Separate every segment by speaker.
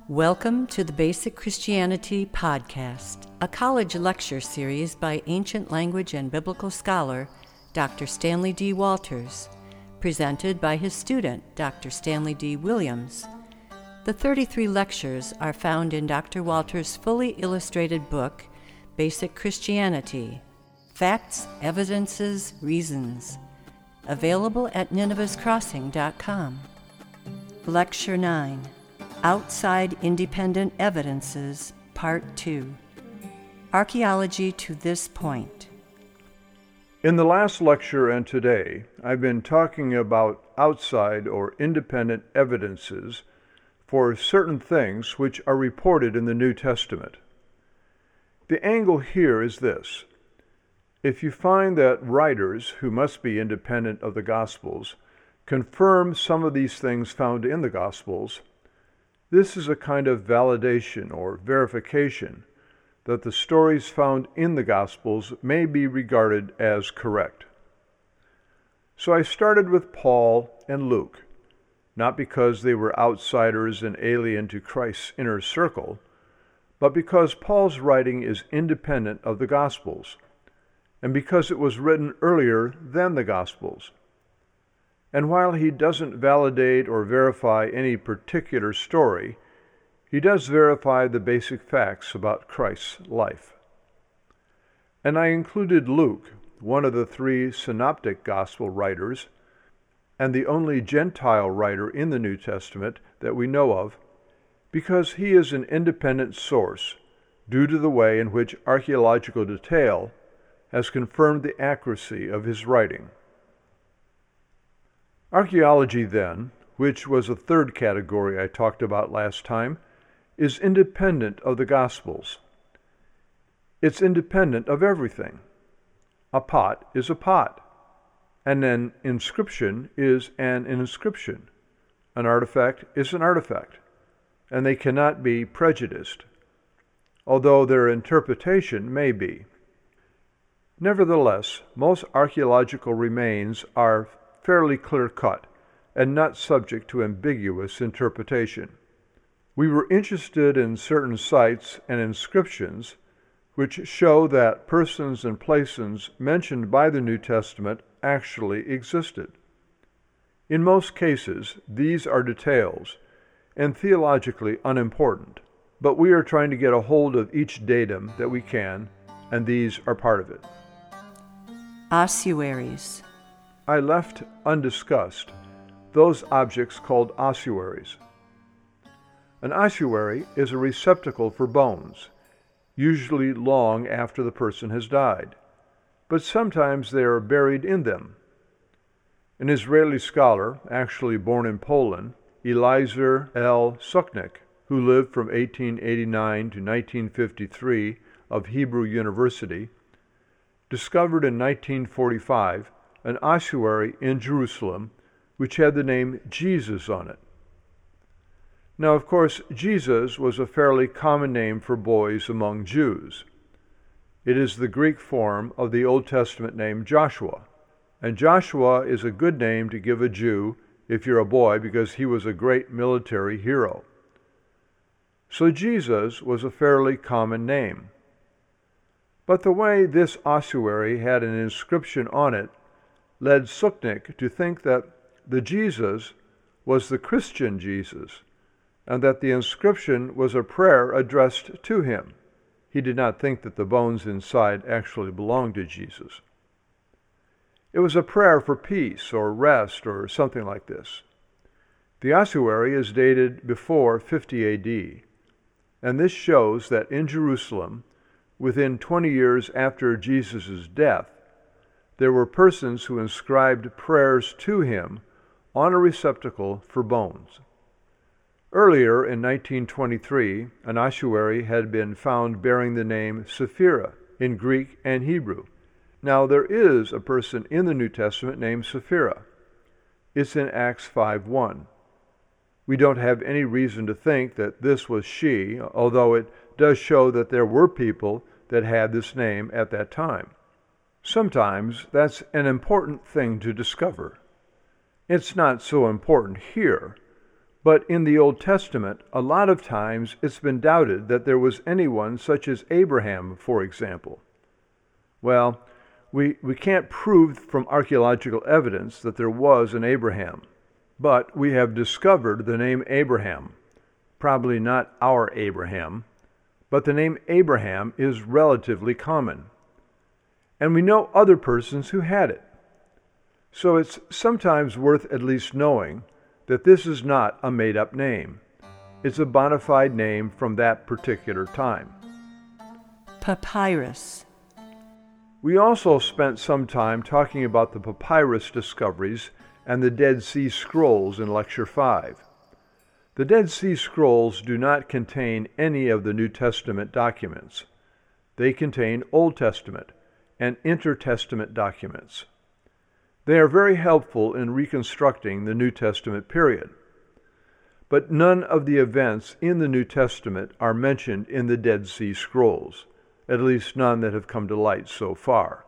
Speaker 1: Welcome to the Basic Christianity Podcast, a college lecture series by ancient language and biblical scholar Dr. Stanley D. Walters, presented by his student, Dr. Stanley D. Williams. The 33 lectures are found in Dr. Walters' fully illustrated book, Basic Christianity: Facts, Evidences, Reasons, available at ninevehscrossing.com. Lecture 9. Outside Independent Evidences, Part 2. Archaeology to this point.
Speaker 2: In the last lecture and today, I've been talking about outside or independent evidences for certain things which are reported in the New Testament. The angle here is this. If you find that writers, who must be independent of the Gospels, confirm some of these things found in the Gospels, this is a kind of validation or verification that the stories found in the Gospels may be regarded as correct. So I started with Paul and Luke, not because they were outsiders and alien to Christ's inner circle, but because Paul's writing is independent of the Gospels, and because it was written earlier than the Gospels. And while he doesn't validate or verify any particular story, he does verify the basic facts about Christ's life. And I included Luke, one of the three synoptic gospel writers, and the only Gentile writer in the New Testament that we know of, because he is an independent source due to the way in which archaeological detail has confirmed the accuracy of his writing. Archaeology, then, which was a third category I talked about last time, is independent of the Gospels. It's independent of everything. A pot is a pot, and an inscription is an inscription. An artifact is an artifact, and they cannot be prejudiced, although their interpretation may be. Nevertheless, most archaeological remains are fairly clear-cut and not subject to ambiguous interpretation. We were interested in certain sites and inscriptions which show that persons and places mentioned by the New Testament actually existed. In most cases, these are details and theologically unimportant, but we are trying to get a hold of each datum that we can, and these are part of it.
Speaker 1: Ossuaries.
Speaker 2: I left undiscussed those objects called ossuaries. An ossuary is a receptacle for bones, usually long after the person has died, but sometimes they are buried in them. An Israeli scholar, actually born in Poland, Eliezer L. Suknik, who lived from 1889 to 1953 of Hebrew University, discovered in 1945 an ossuary in Jerusalem which had the name Jesus on it. Now, of course, Jesus was a fairly common name for boys among Jews. It is the Greek form of the Old Testament name Joshua, and Joshua is a good name to give a Jew if you're a boy because he was a great military hero. So Jesus was a fairly common name. But the way this ossuary had an inscription on it led Suknik to think that the Jesus was the Christian Jesus, and that the inscription was a prayer addressed to him. He did not think that the bones inside actually belonged to Jesus. It was a prayer for peace or rest or something like this. The ossuary is dated before 50 A.D., and this shows that in Jerusalem, within 20 years after Jesus' death, there were persons who inscribed prayers to him on a receptacle for bones. Earlier, in 1923, an ossuary had been found bearing the name Sapphira in Greek and Hebrew. Now, there is a person in the New Testament named Sapphira. It's in Acts 5:1. We don't have any reason to think that this was she, although it does show that there were people that had this name at that time. Sometimes that's an important thing to discover. It's not so important here, But in the Old Testament, a lot of times it's been doubted that there was anyone such as Abraham, for example. Well, we can't prove from archaeological evidence that there was an Abraham, but we have discovered the name Abraham. Probably not our Abraham, but the name Abraham is relatively common. And we know other persons who had it. So it's sometimes worth at least knowing that this is not a made-up name. It's a bona fide name from that particular time.
Speaker 1: Papyrus.
Speaker 2: We also spent some time talking about the papyrus discoveries and the Dead Sea Scrolls in Lecture 5. The Dead Sea Scrolls do not contain any of the New Testament documents. They contain Old Testament and Intertestament documents. They are very helpful in reconstructing the New Testament period. But none of the events in the New Testament are mentioned in the Dead Sea Scrolls, at least none that have come to light so far.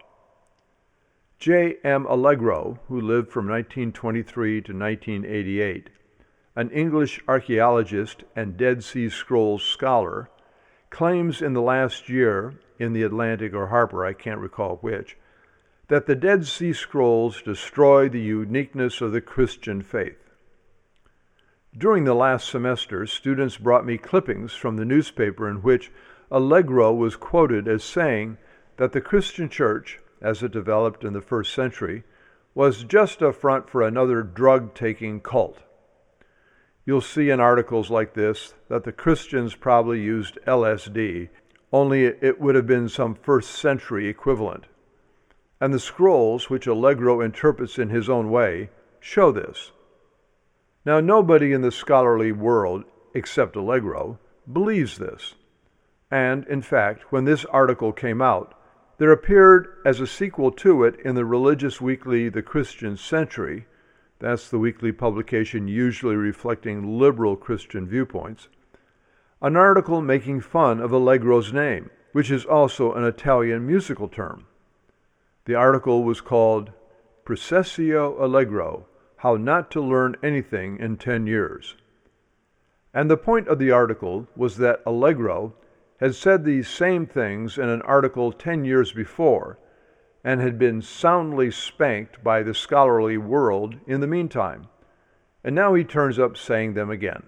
Speaker 2: J. M. Allegro, who lived from 1923 to 1988, an English archaeologist and Dead Sea Scrolls scholar, claims in the last year, in the Atlantic or Harper, I can't recall which, that the Dead Sea Scrolls destroy the uniqueness of the Christian faith. During the last semester, students brought me clippings from the newspaper in which Allegro was quoted as saying that the Christian church, as it developed in the first century, was just a front for another drug-taking cult. You'll see in articles like this that the Christians probably used LSD, only it would have been some first-century equivalent. And the scrolls, which Allegro interprets in his own way, show this. Now, nobody in the scholarly world, except Allegro, believes this. And, in fact, when this article came out, there appeared as a sequel to it in the religious weekly The Christian Century, that's the weekly publication usually reflecting liberal Christian viewpoints, an article making fun of Allegro's name, which is also an Italian musical term. The article was called Processio Allegro, How Not to Learn Anything in 10 Years. And the point of the article was that Allegro had said these same things in an article 10 years before, and had been soundly spanked by the scholarly world in the meantime, and now he turns up saying them again.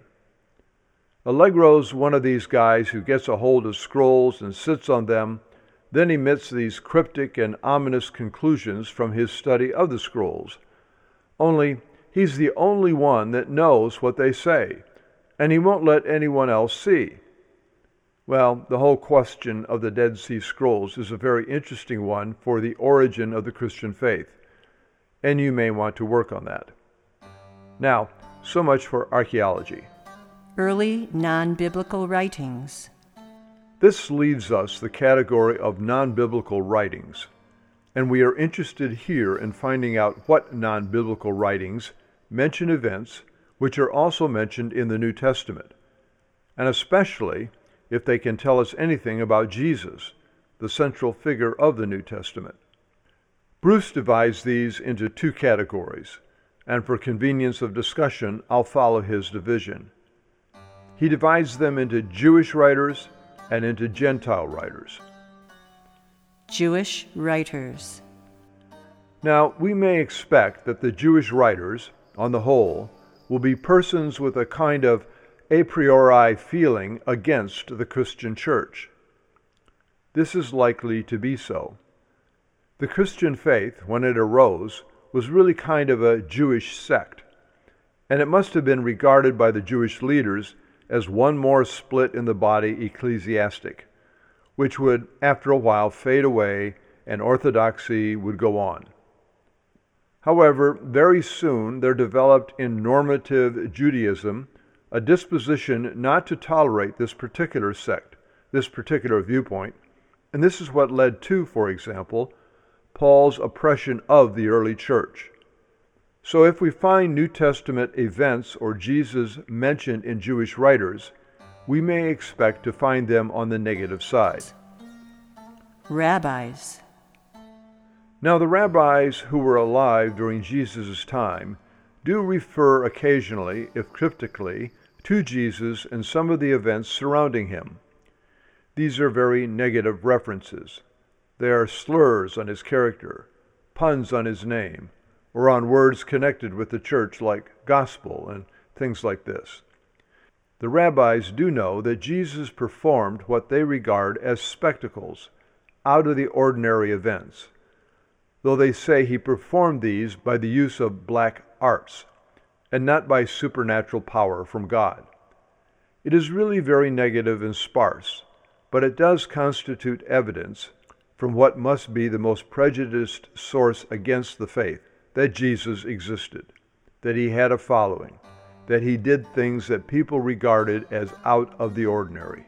Speaker 2: Allegro's one of these guys who gets a hold of scrolls and sits on them, then emits these cryptic and ominous conclusions from his study of the scrolls. Only he's the only one that knows what they say, and he won't let anyone else see. Well, the whole question of the Dead Sea Scrolls is a very interesting one for the origin of the Christian faith, and you may want to work on that. Now, so much for archaeology.
Speaker 1: Early non-biblical writings.
Speaker 2: This leaves us the category of non-biblical writings, and we are interested here in finding out what non-biblical writings mention events which are also mentioned in the New Testament, and especially if they can tell us anything about Jesus, the central figure of the New Testament. Bruce divides these into two categories, and for convenience of discussion, I'll follow his division. He divides them into Jewish writers and into Gentile writers.
Speaker 1: Jewish writers.
Speaker 2: Now, we may expect that the Jewish writers, on the whole, will be persons with a kind of a priori feeling against the Christian church. This is likely to be so. The Christian faith, when it arose, was really kind of a Jewish sect, and it must have been regarded by the Jewish leaders as one more split in the body ecclesiastic, which would, after a while, fade away and orthodoxy would go on. However, very soon there developed in normative Judaism a disposition not to tolerate this particular sect, this particular viewpoint, and this is what led to, for example, Paul's oppression of the early church. So if we find New Testament events or Jesus mentioned in Jewish writers, we may expect to find them on the negative side.
Speaker 1: Rabbis.
Speaker 2: Now the rabbis who were alive during Jesus' time do refer occasionally, if cryptically, to Jesus and some of the events surrounding him. These are very negative references. They are slurs on his character, puns on his name, or on words connected with the church like gospel and things like this. The rabbis do know that Jesus performed what they regard as spectacles, out of the ordinary events, though they say he performed these by the use of black arts, and not by supernatural power from God. It is really very negative and sparse, but it does constitute evidence from what must be the most prejudiced source against the faith, that Jesus existed, that he had a following, that he did things that people regarded as out of the ordinary.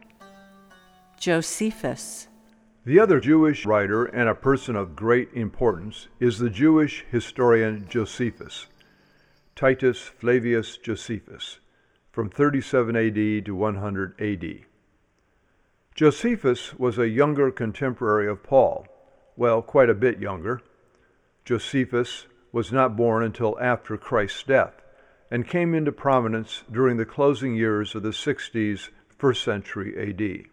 Speaker 1: Josephus.
Speaker 2: The other Jewish writer and a person of great importance is the Jewish historian Josephus, Titus Flavius Josephus, from 37 AD to 100 AD. Josephus was a younger contemporary of Paul, well, quite a bit younger. Josephus was not born until after Christ's death, and came into prominence during the closing years of the 60s, 1st century AD.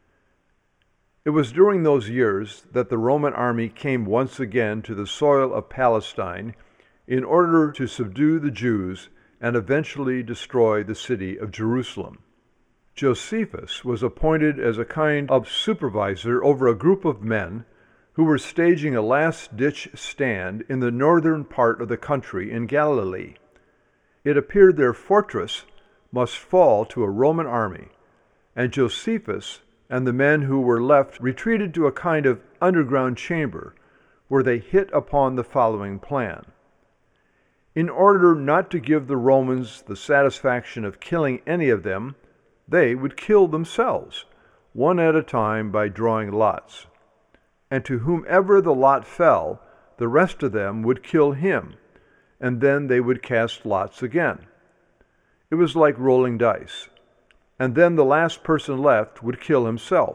Speaker 2: It was during those years that the Roman army came once again to the soil of Palestine in order to subdue the Jews and eventually destroy the city of Jerusalem. Josephus was appointed as a kind of supervisor over a group of men who were staging a last-ditch stand in the northern part of the country in Galilee. It appeared their fortress must fall to a Roman army, and Josephus and the men who were left retreated to a kind of underground chamber where they hit upon the following plan. In order not to give the Romans the satisfaction of killing any of them, they would kill themselves, one at a time by drawing lots. And to whomever the lot fell, the rest of them would kill him, and then they would cast lots again. It was like rolling dice. And then the last person left would kill himself.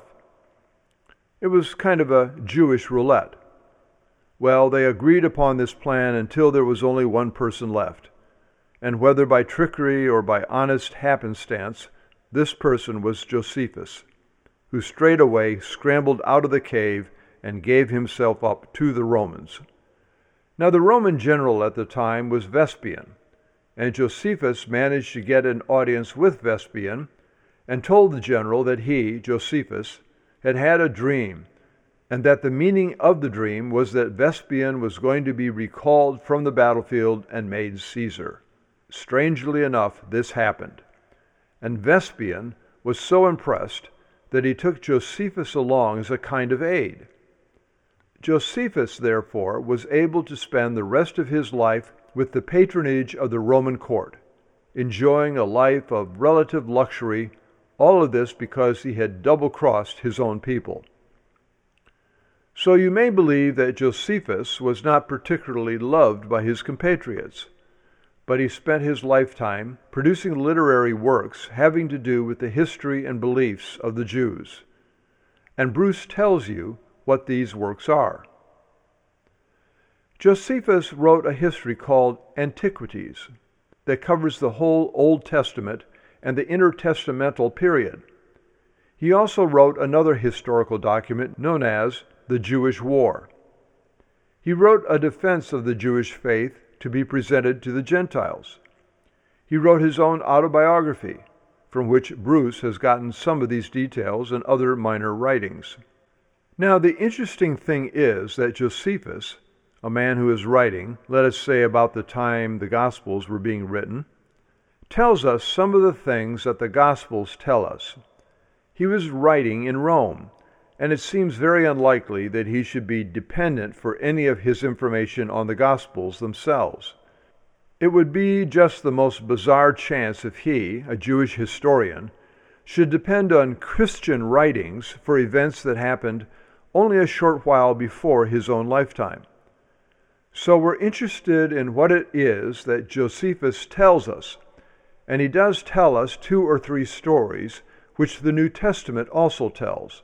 Speaker 2: It was kind of a Jewish roulette. Well, they agreed upon this plan until there was only one person left. And whether by trickery or by honest happenstance, this person was Josephus, who straightway scrambled out of the cave and gave himself up to the Romans. Now the Roman general at the time was Vespasian, and Josephus managed to get an audience with Vespasian and told the general that he, Josephus, had had a dream, and that the meaning of the dream was that Vespasian was going to be recalled from the battlefield and made Caesar. Strangely enough, this happened, and Vespasian was so impressed that he took Josephus along as a kind of aide. Josephus, therefore, was able to spend the rest of his life with the patronage of the Roman court, enjoying a life of relative luxury, all of this because he had double-crossed his own people. So you may believe that Josephus was not particularly loved by his compatriots, but he spent his lifetime producing literary works having to do with the history and beliefs of the Jews. And Bruce tells you what these works are. Josephus wrote a history called Antiquities that covers the whole Old Testament and the intertestamental period. He also wrote another historical document known as the Jewish War. He wrote a defense of the Jewish faith to be presented to the Gentiles. He wrote his own autobiography, from which Bruce has gotten some of these details and other minor writings. Now, the interesting thing is that Josephus, a man who is writing, let us say about the time the Gospels were being written, tells us some of the things that the Gospels tell us. He was writing in Rome, and it seems very unlikely that he should be dependent for any of his information on the Gospels themselves. It would be just the most bizarre chance if he, a Jewish historian, should depend on Christian writings for events that happened only a short while before his own lifetime. So we're interested in what it is that Josephus tells us, and he does tell us 2 or 3 stories which the New Testament also tells.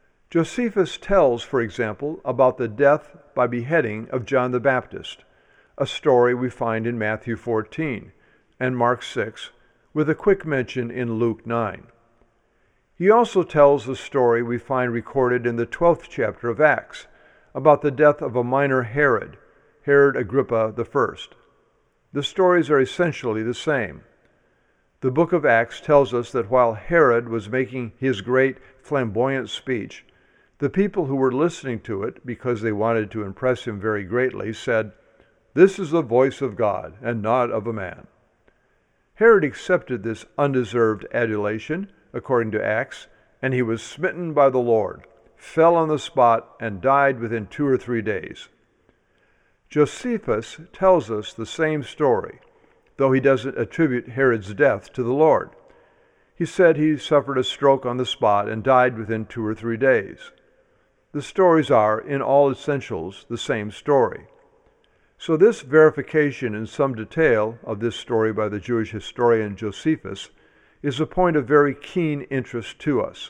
Speaker 2: Josephus tells, for example, about the death by beheading of John the Baptist, a story we find in Matthew 14 and Mark 6, with a quick mention in Luke 9. He also tells the story we find recorded in the 12th chapter of Acts about the death of a minor Herod Agrippa I. The stories are essentially the same. The book of Acts tells us that while Herod was making his great flamboyant speech, the people who were listening to it, because they wanted to impress him very greatly, said, "This is the voice of God, and not of a man." Herod accepted this undeserved adulation, according to Acts, and he was smitten by the Lord, fell on the spot, and died within 2 or 3 days. Josephus tells us the same story, though he doesn't attribute Herod's death to the Lord. He said he suffered a stroke on the spot and died within 2 or 3 days. The stories are, in all essentials, the same story. So this verification in some detail of this story by the Jewish historian Josephus is a point of very keen interest to us.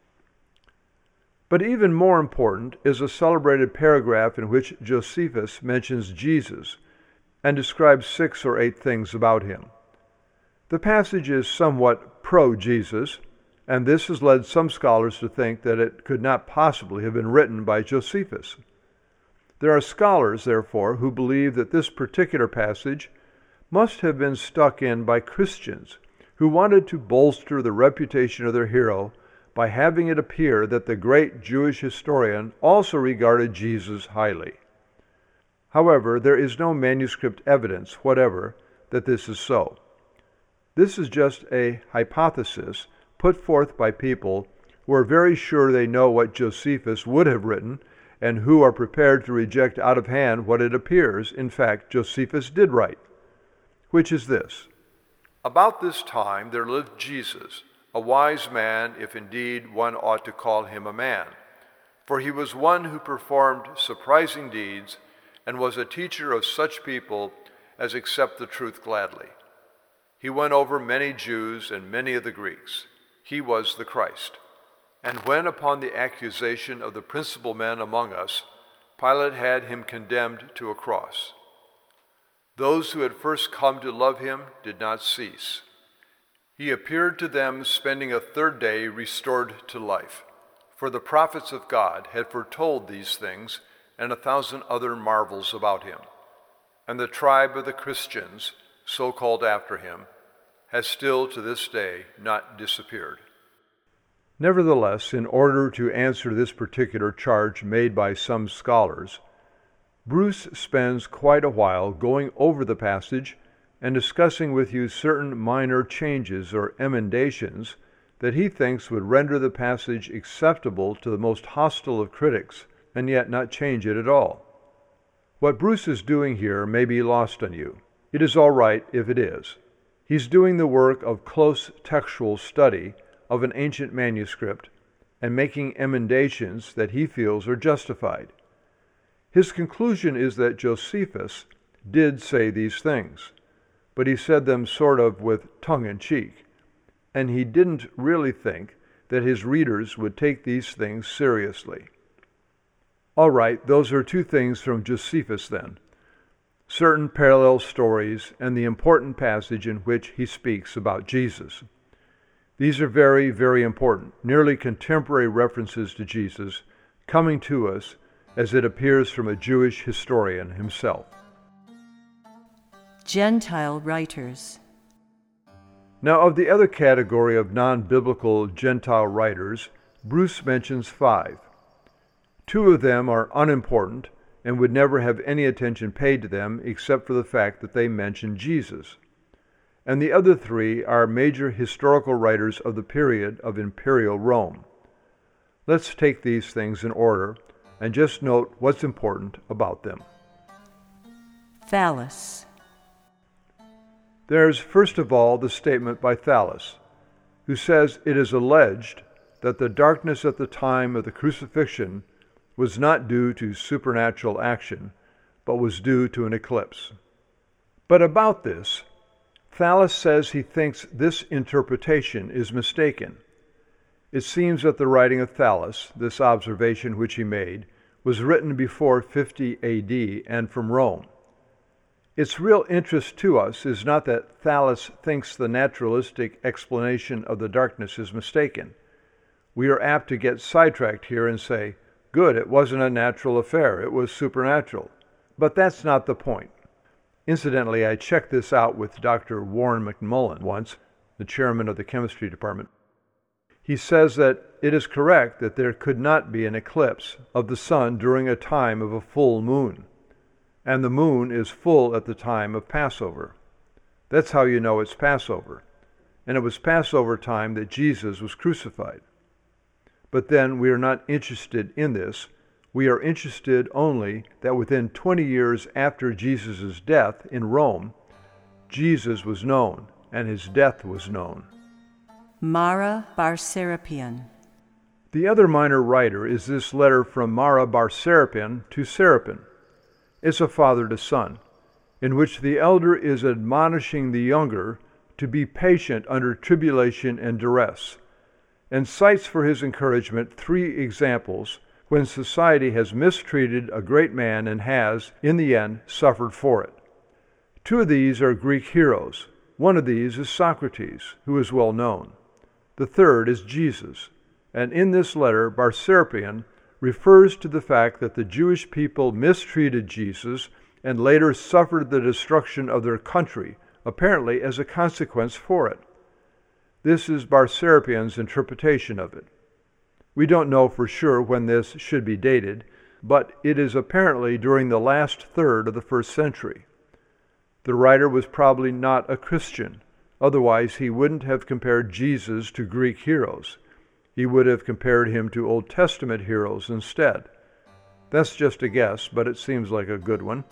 Speaker 2: But even more important is a celebrated paragraph in which Josephus mentions Jesus and describes 6 or 8 things about him. The passage is somewhat pro-Jesus, and this has led some scholars to think that it could not possibly have been written by Josephus. There are scholars, therefore, who believe that this particular passage must have been stuck in by Christians who wanted to bolster the reputation of their hero by having it appear that the great Jewish historian also regarded Jesus highly. However, there is no manuscript evidence whatever that this is so. This is just a hypothesis put forth by people who are very sure they know what Josephus would have written and who are prepared to reject out of hand what it appears, in fact, Josephus did write, which is this: "About this time there lived Jesus, a wise man, if indeed one ought to call him a man. For he was one who performed surprising deeds and was a teacher of such people as accept the truth gladly. He won over many Jews and many of the Greeks. He was the Christ. And when upon the accusation of the principal men among us, Pilate had him condemned to a cross. Those who had first come to love him did not cease. He appeared to them, spending a 3rd day restored to life. For the prophets of God had foretold these things and 1,000 other marvels about him. And the tribe of the Christians, so called after him, has still to this day not disappeared." Nevertheless, in order to answer this particular charge made by some scholars, Bruce spends quite a while going over the passage and discussing with you certain minor changes or emendations that he thinks would render the passage acceptable to the most hostile of critics, and yet not change it at all. What Bruce is doing here may be lost on you. It is all right if it is. He's doing the work of close textual study of an ancient manuscript and making emendations that he feels are justified. His conclusion is that Josephus did say these things, but he said them sort of with tongue-in-cheek, and he didn't really think that his readers would take these things seriously. All right, those are 2 things from Josephus then: certain parallel stories and the important passage in which he speaks about Jesus. These are very, very important, nearly contemporary references to Jesus coming to us as it appears from a Jewish historian himself.
Speaker 1: Gentile writers.
Speaker 2: Now, of the other category of non-biblical Gentile writers, Bruce mentions 5. 2 of them are unimportant and would never have any attention paid to them except for the fact that they mention Jesus. And the other 3 are major historical writers of the period of imperial Rome. Let's take these things in order and just note what's important about them.
Speaker 1: Thallus.
Speaker 2: There's first of all the statement by Thallus, who says it is alleged that the darkness at the time of the crucifixion was not due to supernatural action, but was due to an eclipse. But about this, Thallus says he thinks this interpretation is mistaken. It seems that the writing of Thallus, this observation which he made, was written before 50 AD and from Rome. Its real interest to us is not that Thales thinks the naturalistic explanation of the darkness is mistaken. We are apt to get sidetracked here and say, good, it wasn't a natural affair, it was supernatural. But that's not the point. Incidentally, I checked this out with Dr. Warren McMullen once, the chairman of the chemistry department. He says that it is correct that there could not be an eclipse of the sun during a time of a full moon, and the moon is full at the time of Passover. That's how you know it's Passover. And it was Passover time that Jesus was crucified. But then we are not interested in this. We are interested only that within 20 years after Jesus' death in Rome, Jesus was known and his death was known.
Speaker 1: Mara bar Serapion.
Speaker 2: The other minor writer is this letter from Mara bar Serapion to Serapion. It's a father to son, in which the elder is admonishing the younger to be patient under tribulation and duress, and cites for his encouragement 3 examples when society has mistreated a great man and has, in the end, suffered for it. 2 of these are Greek heroes. One of these is Socrates, who is well known. The third is Jesus, and in this letter, bar Serapion refers to the fact that the Jewish people mistreated Jesus and later suffered the destruction of their country, apparently as a consequence for it. This is bar Serapion's interpretation of it. We don't know for sure when this should be dated, but it is apparently during the last third of the 1st century. The writer was probably not a Christian, otherwise he wouldn't have compared Jesus to Greek heroes. He would have compared him to Old Testament heroes instead. That's just a guess, but it seems like a good one.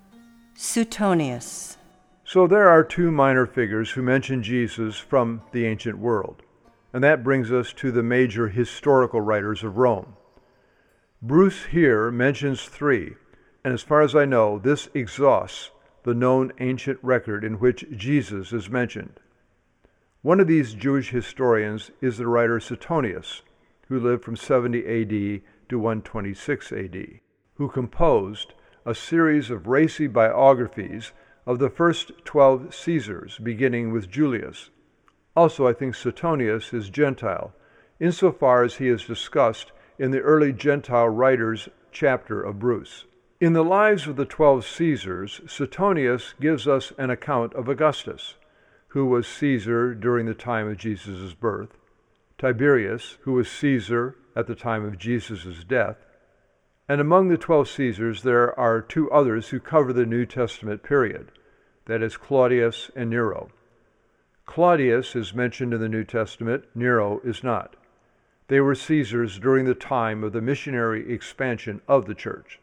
Speaker 1: Suetonius.
Speaker 2: So there are 2 minor figures who mention Jesus from the ancient world, and that brings us to the major historical writers of Rome. Bruce here mentions 3, and as far as I know, this exhausts the known ancient record in which Jesus is mentioned. One of these Jewish historians is the writer Suetonius, who lived from 70 A.D. to 126 A.D., who composed a series of racy biographies of the first 12 Caesars, beginning with Julius. Also, I think Suetonius is Gentile, insofar as he is discussed in the early Gentile writers chapter of Bruce. In the lives of the 12 Caesars, Suetonius gives us an account of Augustus, who was Caesar during the time of Jesus' birth, Tiberius, who was Caesar at the time of Jesus' death, and among the 12 Caesars there are 2 others who cover the New Testament period, that is Claudius and Nero. Claudius is mentioned in the New Testament, Nero is not. They were Caesars during the time of the missionary expansion of the church.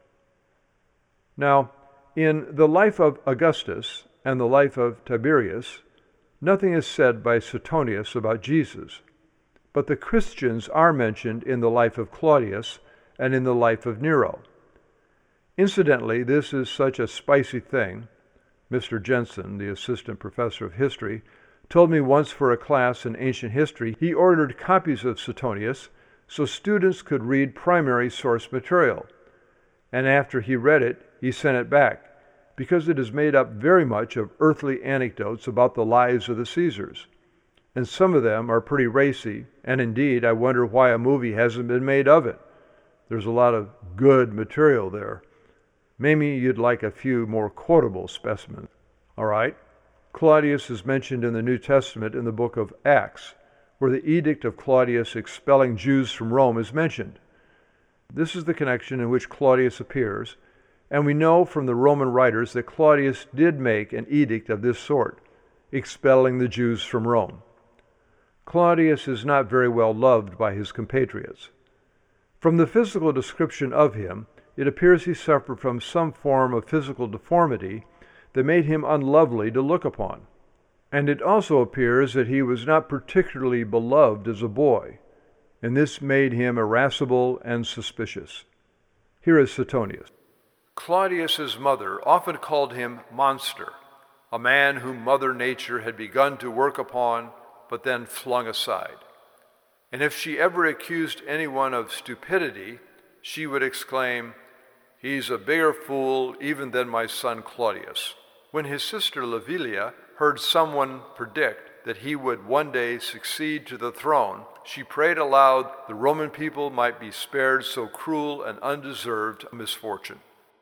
Speaker 2: Now, in the life of Augustus and the life of Tiberius, nothing is said by Suetonius about Jesus, but the Christians are mentioned in the life of Claudius and in the life of Nero. Incidentally, this is such a spicy thing. Mr. Jensen, the assistant professor of history, told me once for a class in ancient history he ordered copies of Suetonius so students could read primary source material, and after he read it, he sent it back, because it is made up very much of earthly anecdotes about the lives of the Caesars. And some of them are pretty racy, and indeed, I wonder why a movie hasn't been made of it. There's a lot of good material there. Maybe you'd like a few more quotable specimens. All right. Claudius is mentioned in the New Testament in the book of Acts, where the edict of Claudius expelling Jews from Rome is mentioned. This is the connection in which Claudius appears, and we know from the Roman writers that Claudius did make an edict of this sort, expelling the Jews from Rome. Claudius is not very well loved by his compatriots. From the physical description of him, it appears he suffered from some form of physical deformity that made him unlovely to look upon. And it also appears that he was not particularly beloved as a boy, and this made him irascible and suspicious. Here is Suetonius. Claudius's mother often called him monster, a man whom Mother Nature had begun to work upon, but then flung aside. And if she ever accused anyone of stupidity, she would exclaim, "He's a bigger fool even than my son Claudius." when his sister Livilla heard someone predict that he would one day succeed to the throne, she prayed aloud the Roman people might be spared so cruel and undeserved misfortune.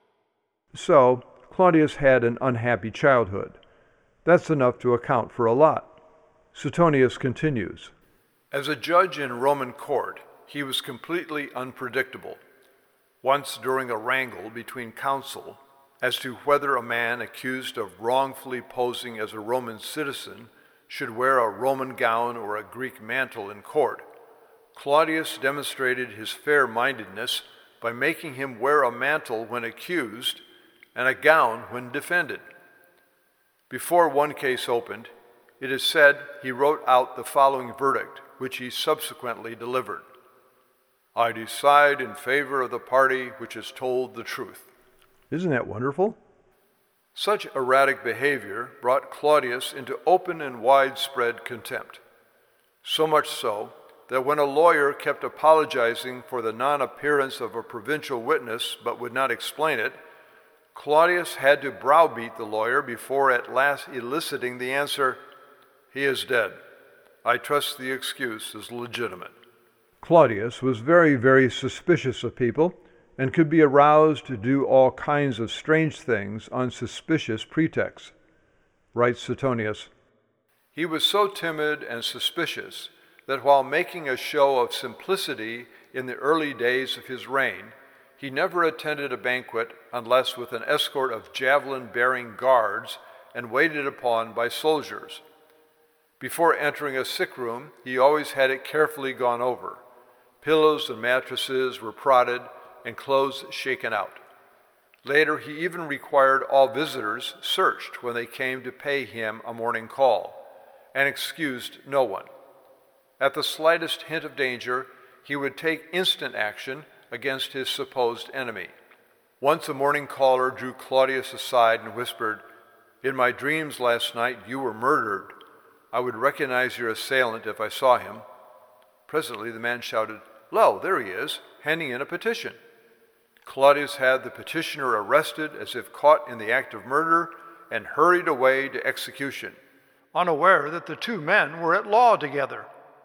Speaker 2: So, Claudius had an unhappy childhood. That's enough to account for a lot. Suetonius continues. As a judge in Roman court, he was completely unpredictable. Once during a wrangle between counsel as to whether a man accused of wrongfully posing as a Roman citizen should wear a Roman gown or a Greek mantle in court, Claudius demonstrated his fair-mindedness by making him wear a mantle when accused and a gown when defended. Before one case opened, it is said he wrote out the following verdict, which he subsequently delivered. I decide in favor of the party which has told the truth. Isn't that wonderful? Such erratic behavior brought Claudius into open and widespread contempt. So much so that when a lawyer kept apologizing for the non-appearance of a provincial witness but would not explain it, Claudius had to browbeat the lawyer before at last eliciting the answer, "He is dead. I trust the excuse is legitimate." Claudius was very, very suspicious of people and could be aroused to do all kinds of strange things on suspicious pretexts. Writes Suetonius, he was so timid and suspicious that while making a show of simplicity in the early days of his reign, he never attended a banquet unless with an escort of javelin-bearing guards and waited upon by soldiers. Before entering a sick room, he always had it carefully gone over. Pillows and mattresses were prodded and clothes shaken out. Later, he even required all visitors searched when they came to pay him a morning call, and excused no one. At the slightest hint of danger, he would take instant action against his supposed enemy. Once a morning caller drew Claudius aside and whispered, "In my dreams last night you were murdered. I would recognize your assailant if I saw him." Presently the man shouted, "Lo, there he is, handing in a petition." Claudius had the petitioner arrested as if caught in the act of murder and hurried away to execution, unaware that the two men were at law together.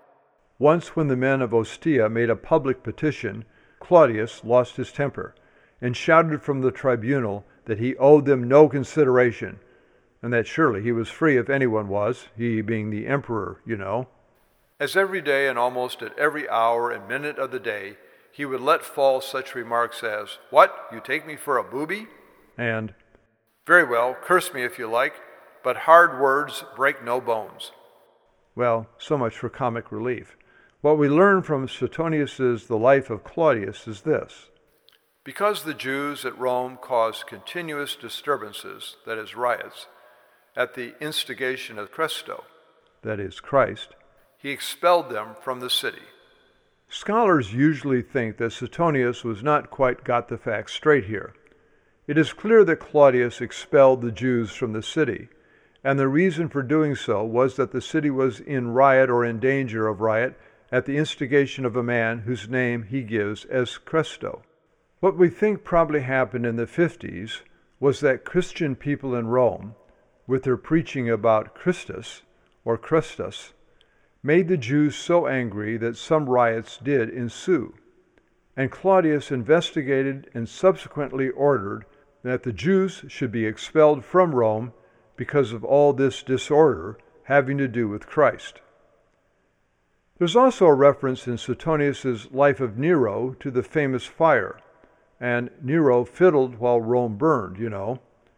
Speaker 2: Once when the men of Ostia made a public petition, Claudius lost his temper and shouted from the tribunal that he owed them no consideration, and that surely he was free if anyone was, he being the emperor, you know. As every day and almost at every hour and minute of the day, he would let fall such remarks as, "What, you take me for a booby?" And, "Very well, curse me if you like, but hard words break no bones." Well, so much for comic relief. What we learn from Suetonius's The Life of Claudius is this. Because the Jews at Rome caused continuous disturbances, that is, riots, at the instigation of Cresto, that is, Christ, he expelled them from the city. Scholars usually think that Suetonius was not quite got the facts straight here. It is clear that Claudius expelled the Jews from the city, and the reason for doing so was that the city was in riot or in danger of riot at the instigation of a man whose name he gives as Cresto. What we think probably happened in the 50s was that Christian people in Rome, with their preaching about Christus or Christus, made the Jews so angry that some riots did ensue, and Claudius investigated and subsequently ordered that the Jews should be expelled from Rome because of all this disorder having to do with Christ. There's also a reference in Suetonius's Life of Nero to the famous fire, and Nero fiddled while Rome burned, you know.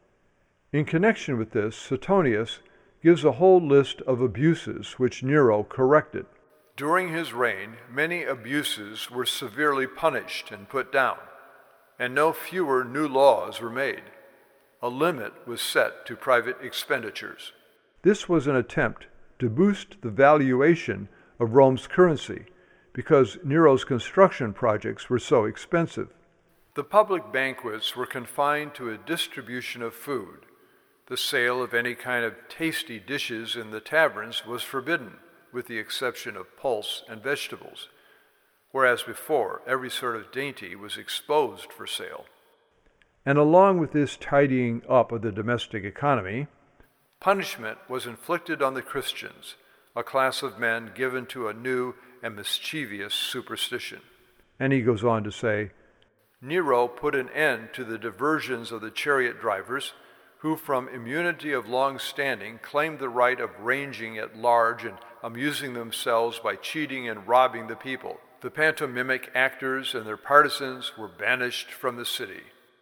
Speaker 2: In connection with this, Suetonius gives a whole list of abuses which Nero corrected. During his reign, many abuses were severely punished and put down, and no fewer new laws were made. A limit was set to private expenditures. This was an attempt to boost the valuation of Rome's currency, because Nero's construction projects were so expensive. The public banquets were confined to a distribution of food. The sale of any kind of tasty dishes in the taverns was forbidden, with the exception of pulse and vegetables, whereas before every sort of dainty was exposed for sale. And along with this tidying up of the domestic economy, punishment was inflicted on the Christians, a class of men given to a new and mischievous superstition. And he goes on to say, Nero put an end to the diversions of the chariot drivers, who from immunity of long standing claimed the right of ranging at large and amusing themselves by cheating and robbing the people. The pantomimic actors and their partisans were banished from the city.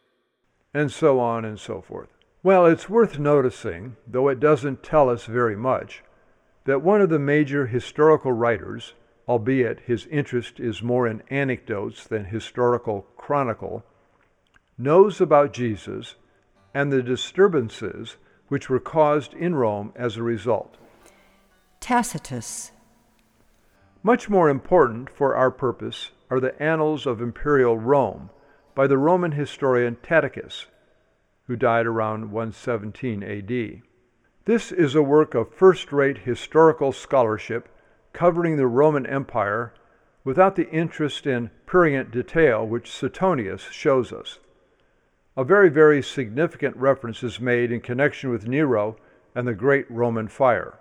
Speaker 2: And so on and so forth. Well, it's worth noticing, though it doesn't tell us very much, that one of the major historical writers, albeit his interest is more in anecdotes than historical chronicle, knows about Jesus and the disturbances which were caused in Rome as a result.
Speaker 1: Tacitus.
Speaker 2: Much more important for our purpose are the Annals of Imperial Rome by the Roman historian Tacitus, who died around 117 A.D. This is a work of first-rate historical scholarship covering the Roman Empire without the interest in prurient detail which Suetonius shows us. A very, very significant reference is made in connection with Nero and the Great Roman Fire.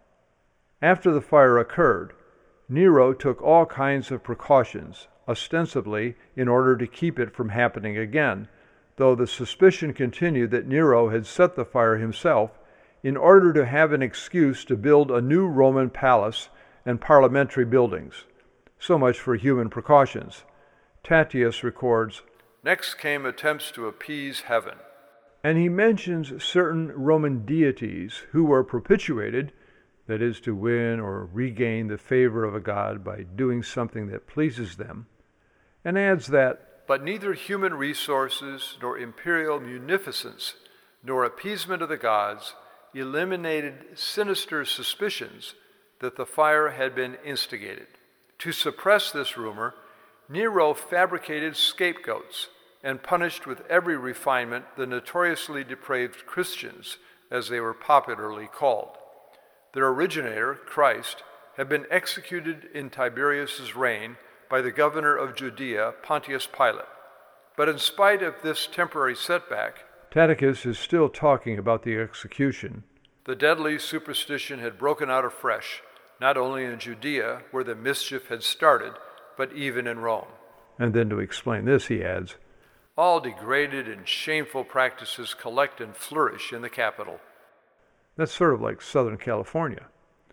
Speaker 2: After the fire occurred, Nero took all kinds of precautions, ostensibly in order to keep it from happening again, though the suspicion continued that Nero had set the fire himself in order to have an excuse to build a new Roman palace and parliamentary buildings. So much for human precautions. Tatius records, Next came attempts to appease heaven. And he mentions certain Roman deities who were propitiated, that is, to win or regain the favor of a god by doing something that pleases them, and adds that, But neither human resources nor imperial munificence nor appeasement of the gods eliminated sinister suspicions that the fire had been instigated. To suppress this rumor, Nero fabricated scapegoats and punished with every refinement the notoriously depraved Christians, as they were popularly called. Their originator, Christ, had been executed in Tiberius's reign by the governor of Judea, Pontius Pilate. But in spite of this temporary setback, Tacitus is still talking about the execution. The deadly superstition had broken out afresh, not only in Judea, where the mischief had started, but even in Rome. And then to explain this, he adds, All degraded and shameful practices collect and flourish in the capital. That's sort of like Southern California.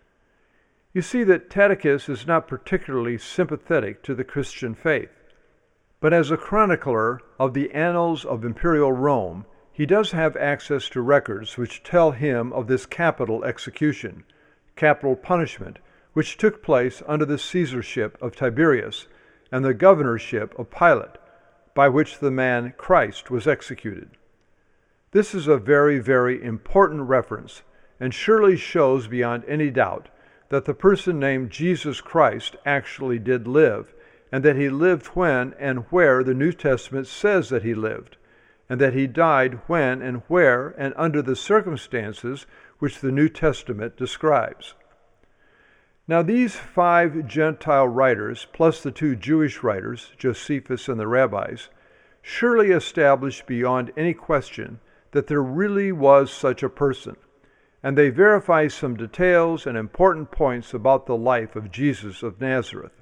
Speaker 2: You see that Tacitus is not particularly sympathetic to the Christian faith, but as a chronicler of the annals of Imperial Rome, he does have access to records which tell him of this capital execution, capital punishment, which took place under the Caesarship of Tiberius and the governorship of Pilate, by which the man Christ was executed. This is a very, very important reference, and surely shows beyond any doubt that the person named Jesus Christ actually did live, and that he lived when and where the New Testament says that he lived, and that he died when and where and under the circumstances which the New Testament describes. Now these 5 Gentile writers, plus the 2 Jewish writers, Josephus and the rabbis, surely establish beyond any question that there really was such a person, and they verify some details and important points about the life of Jesus of Nazareth.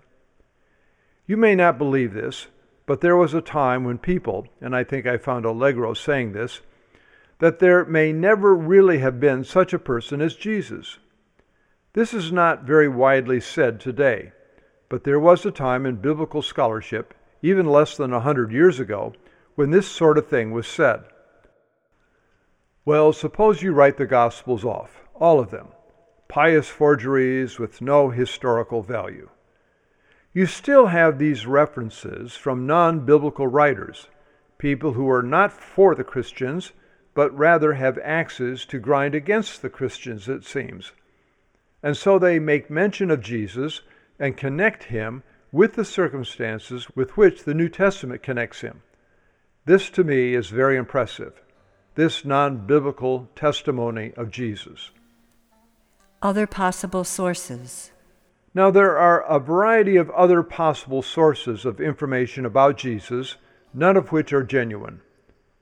Speaker 2: You may not believe this, but there was a time when people, and I think I found Allegro saying this, that there may never really have been such a person as Jesus. This is not very widely said today, but there was a time in biblical scholarship, even less than 100 years ago, when this sort of thing was said. Well, suppose you write the Gospels off, all of them, pious forgeries with no historical value. You still have these references from non-biblical writers, people who are not for the Christians, but rather have axes to grind against the Christians, it seems. And so they make mention of Jesus and connect him with the circumstances with which the New Testament connects him. This, to me, is very impressive, this non-biblical testimony of Jesus.
Speaker 1: Other possible sources.
Speaker 2: Now, there are a variety of other possible sources of information about Jesus, none of which are genuine.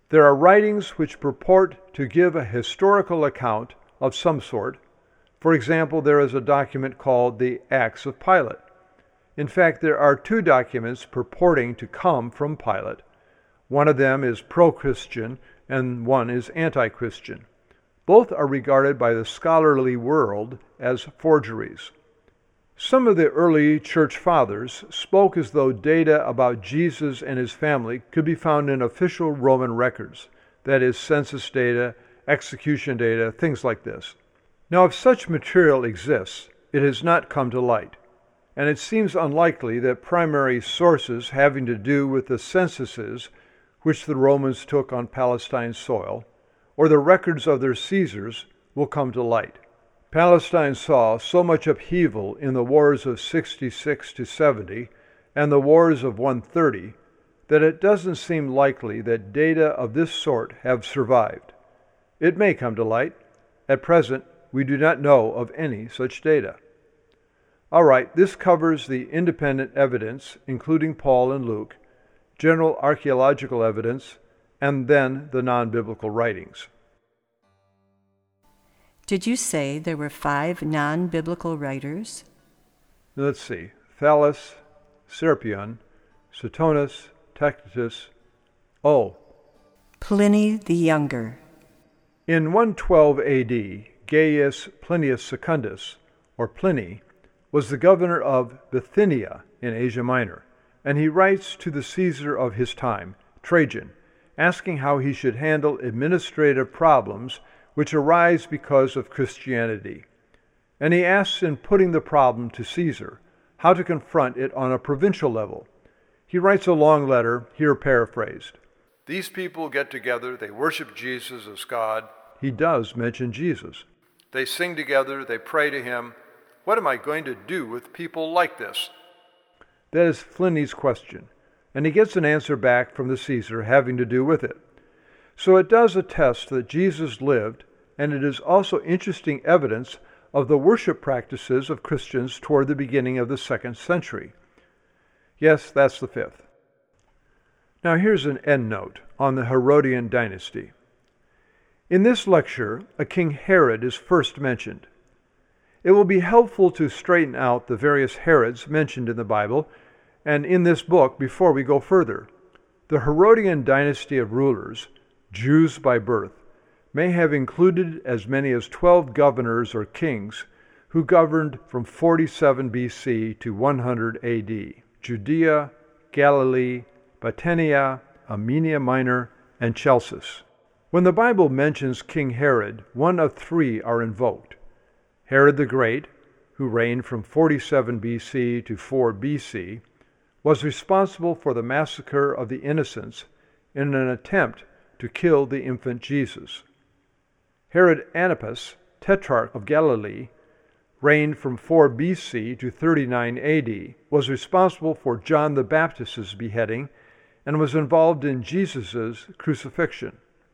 Speaker 2: There are writings which purport to give a historical account of some sort. For example, there is a document called the Acts of Pilate. In fact, there are two documents purporting to come from Pilate. One of them is pro-Christian and one is anti-Christian. Both are regarded by the scholarly world as forgeries. Some of the early church fathers spoke as though data about Jesus and his family could be found in official Roman records, that is, census data, execution data, things like this. Now, if such material exists, it has not come to light, and it seems unlikely that primary sources having to do with the censuses which the Romans took on Palestine soil, or the records of their Caesars, will come to light. Palestine saw so much upheaval in the wars of 66 to 70 and the wars of 130 that it doesn't seem likely that data of this sort have survived. It may come to light. At present, we do not know of any such data. All right, this covers the independent evidence, including Paul and Luke, general archaeological evidence, and then the non-biblical writings.
Speaker 1: Did you say there were 5 non-biblical writers?
Speaker 2: Let's see. Thallus, Serapion, Suetonius, Tacitus.
Speaker 1: Pliny the Younger.
Speaker 2: In 112 A.D., Gaius Plinius Secundus, or Pliny, was the governor of Bithynia in Asia Minor, and he writes to the Caesar of his time, Trajan, asking how he should handle administrative problems which arise because of Christianity. And he asks, in putting the problem to Caesar, how to confront it on a provincial level. He writes a long letter, here paraphrased. These people get together, they worship Jesus as God. He does mention Jesus. They sing together, they pray to him. What am I going to do with people like this? That is Pliny's question, and he gets an answer back from the Caesar having to do with it. So it does attest that Jesus lived, and it is also interesting evidence of the worship practices of Christians toward the beginning of the 2nd century. Yes, that's the 5th. Now here's an endnote on the Herodian dynasty. In this lecture, a King Herod is first mentioned. It will be helpful to straighten out the various Herods mentioned in the Bible and in this book before we go further. The Herodian dynasty of rulers, Jews by birth, may have included as many as 12 governors or kings who governed from 47 BC to 100 AD. Judea, Galilee, Bithynia, Armenia Minor, and Chalcis. When the Bible mentions King Herod, one of 3 are invoked. Herod the Great, who reigned from 47 BC to 4 BC, was responsible for the massacre of the innocents in an attempt to kill the infant Jesus. Herod Antipas, Tetrarch of Galilee, reigned from 4 BC to 39 AD, was responsible for John the Baptist's beheading, and was involved in Jesus' crucifixion.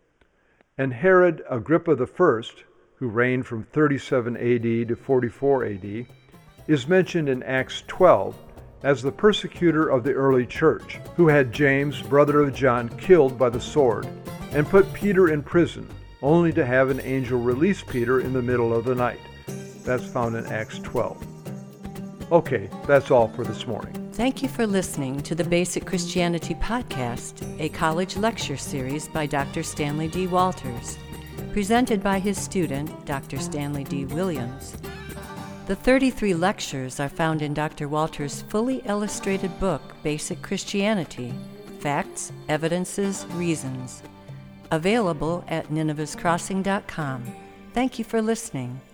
Speaker 2: And Herod Agrippa I, who reigned from 37 AD to 44 AD, is mentioned in Acts 12 as the persecutor of the early church, who had James, brother of John, killed by the sword, and put Peter in prison, only to have an angel release Peter in the middle of the night. That's found in Acts 12. Okay, that's all for this morning.
Speaker 1: Thank you for listening to the Basic Christianity Podcast, a college lecture series by Dr. Stanley D. Walters, presented by his student, Dr. Stanley D. Williams. The 33 lectures are found in Dr. Walters' fully illustrated book, Basic Christianity: Facts, Evidences, Reasons, available at ninevehscrossing.com. Thank you for listening.